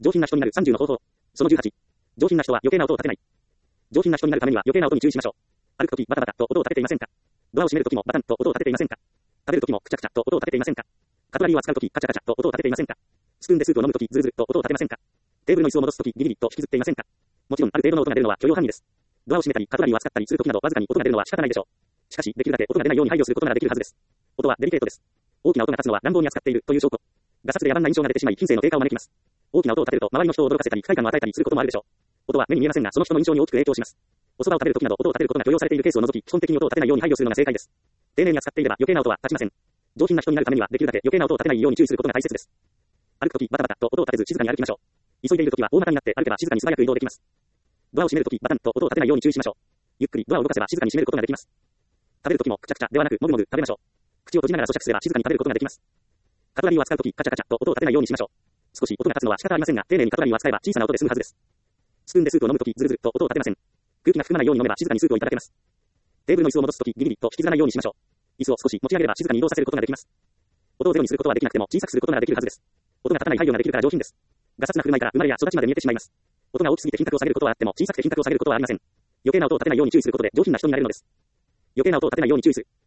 上品な人になる30の方法。その18。上品な人は余計な音を立てない。上品な人になるためには余計な音に注意しましょう。歩くときバタバタと音を立てていませんか？ドアを閉めるときもバタンと音を立てていませんか？食べるときもクチャクチャと音を立てていませんか？カトラリーを扱うときカチャカチャと音を立てていませんか？スプーンでスープを飲むときズルズルと音を立てませんか？テーブルの椅子を戻すときビリビリと引きずっていませんか？もちろんある程度の音が出るのは許容範囲です。ドアを閉めたりカトラリーを扱ったりするときなどわずかに音が出るのは仕方ないでしょう。しかしできるだけ音が出ないように配慮することならできるはずです。音はデリケートです。大きな音が立つのは乱暴に扱っているという証拠。ガサツで野蛮な印象が出てしまい品性の低下を招きます。大きな音を立てると周りの人を驚かせたり不快感を与えたりすることもあるでしょう。音は目に見えませんがその人の印象に大きく影響します。お蕎麦を食べるときなど音を立てることが許容されているケースを除き基本的に音を立てないように配慮するのが正解です。丁寧に扱っていれば余計な音は立ちません。上品な人になるためにはできるだけ余計な音を立てないように注意することが大切です。歩くときバタバタと音を立てず静かに歩きましょう。急いでいるときは大股になって歩けば静かに素早く移動できます。ドアを閉めるときバタンと音を立てないように注意しましょう。ゆっくりドアを動かせば静かに閉めることができます。食べるときもクチャクチャではなくもぐもぐ食べましょう。口を閉じながら咀嚼すれば静かに食べることができます。カトラリーを扱うときカチャカチャと音を立てないようにしましょう。少し音が立つのは仕方ありませんが丁寧にカトラリーを扱えば小さな音で済むはずです。スプーンでスープを飲むときズルズルと音を立てません。空気が含まないように飲めば静かにスープをいただけます。テーブルの椅子を戻すときビリビリと引きずらないようにしましょう。椅子を少し持ち上げれば静かに移動させることができます。音をゼロにすることはできなくても小さくすることができるはずです。音が立たない配慮ができるから上品です。ガサツな振る舞いから生まれや育ちまで見えてしまいます。音が大きすぎて品格を下げることはあっても小さくて品格を下げることはありません。余計な音を立てないように注意することで上品な人になれるのです。余計な音を立てないように注意する。